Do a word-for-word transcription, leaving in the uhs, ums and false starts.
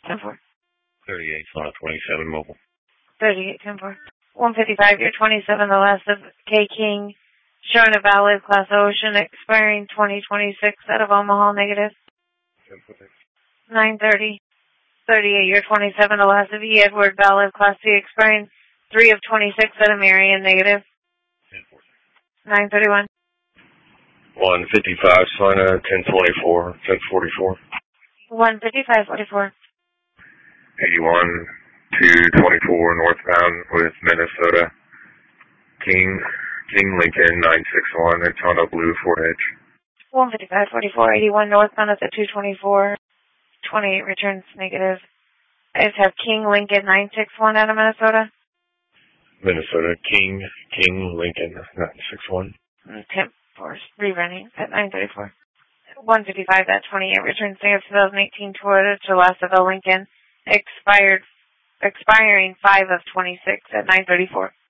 ten four. thirty-eight, Sauna twenty-seven, mobile. thirty-eight, ten four. one fifty-five, you're twenty-seven, the last of K King, showing a valid Class Ocean, expiring twenty twenty-six out of Omaha, negative. nine thirty. thirty-eight, you're twenty-seven, the last of E. Edward, valid Class C, expiring three of twenty-six out of Marion, negative. nine thirty-one. one fifty-five, Sauna ten twenty-four, ten forty-four. one fifty-five, forty-four. eighty-one, two twenty-four, northbound with Minnesota. King, King Lincoln, nine six one, Antonio Blue, Fort Edge. one fifty-five, forty-four, eighty-one, northbound at the two twenty-four. twenty-eight, returns negative. I just have King Lincoln, nine six one out of Minnesota. Minnesota, King, King Lincoln, nine six one. Temp force, rerunning at nine thirty-four. one fifty-five, that twenty-eight, returns negative, twenty eighteen Toyota Celesta Lincoln, expired, expiring five of twenty-six at nine thirty-four.